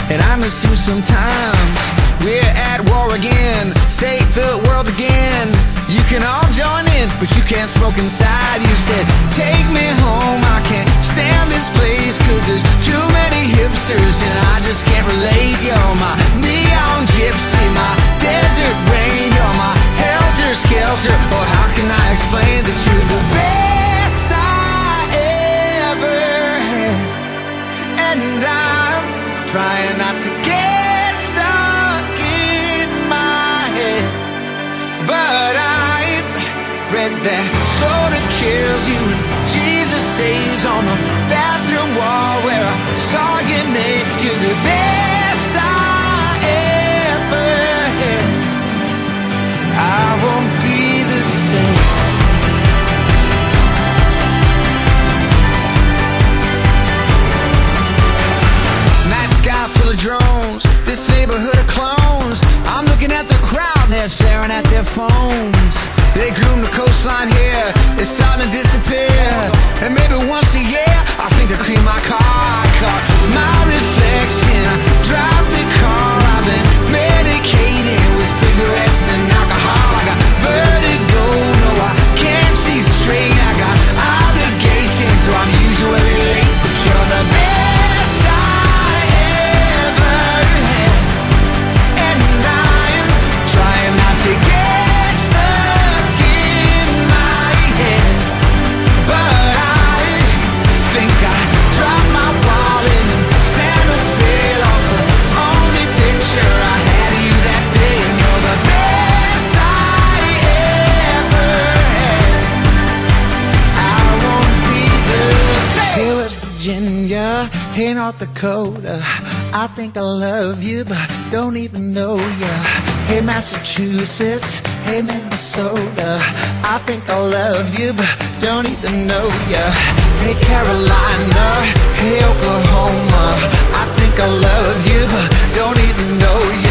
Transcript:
and I miss you sometimes. We're at war again, save the world again. You can all join in, but you can't smoke inside. You said, take me home, I can't stand this place, cause there's too many hipsters and I just can't relate. You're my neon gypsy, my desert rain, you're my helter-skelter. Or how can I explain that you're the best I ever had? And I'm trying not to get stuck in my head, but I read that soda kills you and Jesus saves on the bathroom wall where I saw your name. You're the best I ever had. I won't be the same. Night sky full of drones, this neighborhood of clones. I'm looking at the crowd, they're staring at their phones. They groom the coastline here, it's starting to disappear. And maybe once a year, I think to clean my car. I caught my reflection, I drive the car. I've been medicated with cigarettes and alcohol. I got vertigo, no I can't see straight. I got obligations, so I'm usually late. But you're the best I ever had, and I'm trying not to get stuck in my head, but I think I dropped my wallet in Santa Fe. Lost the only picture I had of you that day, and you're the best I ever had. I won't be the same. Hey West Virginia, hey North Dakota, I think I love you but don't even know ya. Hey Massachusetts, hey Minnesota, I think I love you but don't even know ya. Hey Carolina, hey Oklahoma, I think I love you but don't even know ya.